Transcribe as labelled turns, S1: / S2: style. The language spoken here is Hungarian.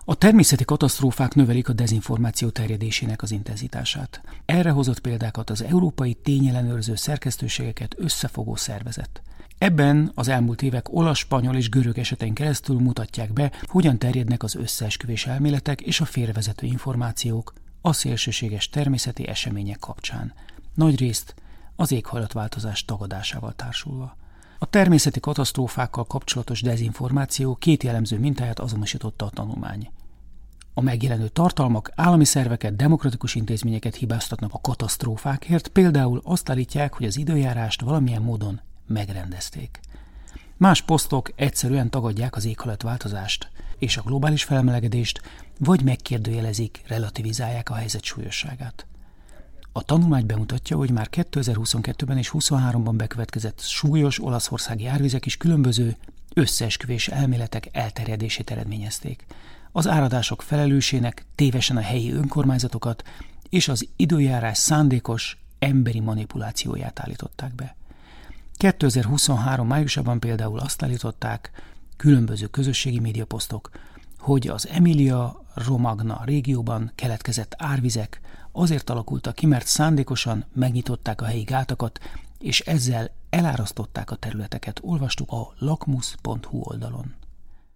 S1: A természeti katasztrófák növelik a dezinformáció terjedésének az intenzitását. Erre hozott példákat az Európai Tényellenőrző Szerkesztőségeket összefogó szervezet. Ebben az elmúlt évek olasz, spanyol és görög esetein keresztül mutatják be, hogyan terjednek az összeesküvés elméletek és a félrevezető információk a szélsőséges természeti események kapcsán. Nagyrészt az éghajlatváltozás tagadásával társulva. A természeti katasztrófákkal kapcsolatos dezinformáció két jellemző mintáját azonosította a tanulmány. A megjelenő tartalmak állami szerveket, demokratikus intézményeket hibáztatnak a katasztrófákért, például azt állítják, hogy az időjárást valamilyen módon megrendezték. Más posztok egyszerűen tagadják az éghajlatváltozást és a globális felmelegedést, vagy megkérdőjelezik, relativizálják a helyzet súlyosságát. A tanulmány bemutatja, hogy már 2022-ben és 2023-ban bekövetkezett súlyos olaszországi árvizek is különböző összeesküvés elméletek elterjedését eredményezték. Az áradások felelősének tévesen a helyi önkormányzatokat és az időjárás szándékos emberi manipulációját állították be. 2023 májusában például azt állították különböző közösségi médiaposztok, hogy az Emilia-Romagna régióban keletkezett árvizek azért alakultak ki, mert szándékosan megnyitották a helyi gátakat, és ezzel elárasztották a területeket, olvastuk a lakmus.hu oldalon.